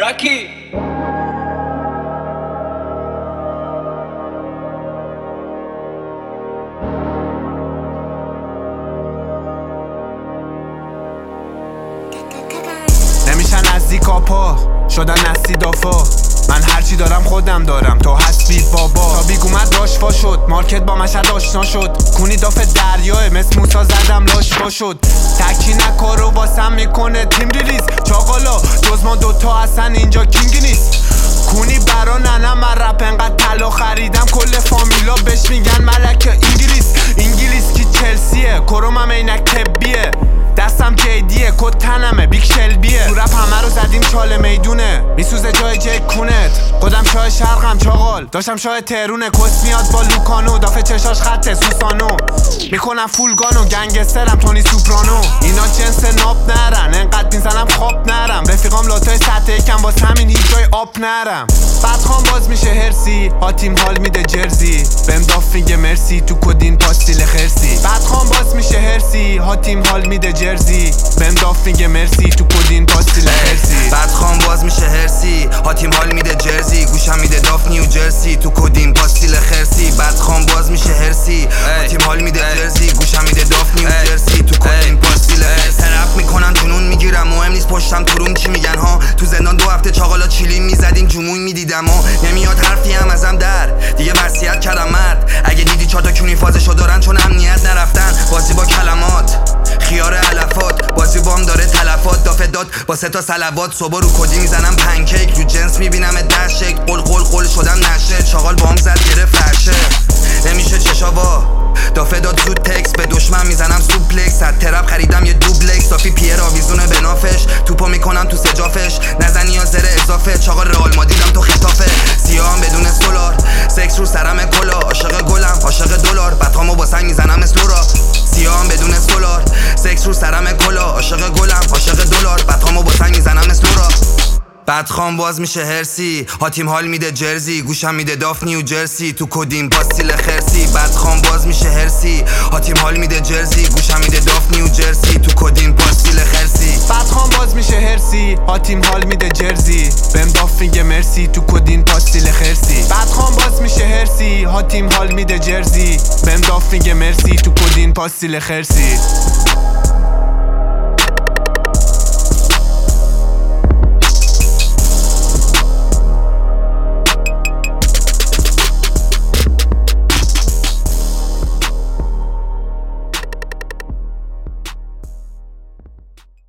رکی نمیشن نزدیکا شدن نستی دافا. من هرچی دارم خودم دارم، تو هستی بابا. تا بیگومت راشفا شد، مارکت با مشهد آشنا شد. کونی داف دریاه مثل موسا زدم لاشفا شد. تکی نکارو واسم میکنه تیم ریلیز. چاقالا جز ما دوتا اصلا اینجا کینگی نیست. کونی برا ننم من رپ انقدر طلا خریدم کل فامیلا بهش میگن ملکه انگلیس کی چلسیه، کرومم عینک طبیه، دستم جیدیه، کد تنمه بیگ شلبیه. تو رپ همه رو زدیم چاله میدونه، میسوزه جای جیک کونت. خودم شاه شرقم چاقال، داشتم شاه تهرونه. کس میاد با لوکانو، دافه چشاش خط سوسانو. میکنم فولگانو، گنگسترم تونی سوپرانو. اینا جنس ناب نرن، انقدر میزنم خواب نرم. رفیقام لاتای سطح یکم واسه همین هیچ جای آب نرم. بدخوام باز میشه هرسی، ها تیم حال میده جرزی. بهم داف میگه مرسی، تو کدین پاستیل خرسی. بدخوام باز میشه هرسی، ها تیم حال میده جرزی. بهم داف میگه مرسی، تو کدین پاستیل خرسی. بدخوام باز میشه هرسی، ها تیم حال میده جرزی. گوشم میده داف نیو جرسی، تو کدین پاستیل خرسی. بدخوام باز میشه هرسی، ها تیم حال میده جرزی. گوشم میده داف نیو جرسی، تو کدین پاستیل خرسی. رپ میکنن جنون میگیرم، مهم نیست پشتم تورون چی میگن ها. تو زندان 2 هفته چاقالا چیلیم میزدیم جموی میدیدم ها. نمیاد حرفی هم ازم در دیگه وصیت کردم مرد. اگه دیدی 4 تا کونی فازشو دارن چون امنیت نرفتن. بازی با کلمات خیار علفات، بازی بام داره تلفات. دافه داد با 3 تا صلوات. صبح رو کدی میزنم پنکیک، رو جنس میبینم دشک. قل شدم نشه، چاقال بام زد گرفت فرشه. نمیشه چشاوا دافه داد زود تکس، به دشمن میزنم سوپلکس. صد ترپ خریدم یه دوبلکس، صافی پیر آویزونه به نافش. توپو میکنم تو سجافش، نزنی یا زره اضافه. چاقال رئال مادیدم تو خطافه، سیاهم بدون سولار. سکس رو سرم کلا، عاشق گلم عاشق دلار. بدخوامو با سنگ میزنم مثل لورا، سیاهم بدون سولار. سکس رو سرم کلا، عاشق گلم عاشق دلار. بدخوامو با سنگ میزنم مثل لورا. بدخوام باز میشه هرسی، ها تیم حال میده جرزی. گوشم میده داف نیو جرسی، تو کدیم پاستیل خرسی. بدخوام باز میشه هرسی، ها تیم حال میده جرزی. گوشم میده داف نیو جرسی، تو کدیم پاستیل خرسی. بدخوام باز میشه هرسی، ها تیم حال میده جرزی. بهم داف میگه مرسی، تو کدین پاستیل خرسی. بدخوام باز میشه هرسی، ها تیم حال میده جرزی. بهم داف میگه مرسی، تو کدین پاستیل خرسی.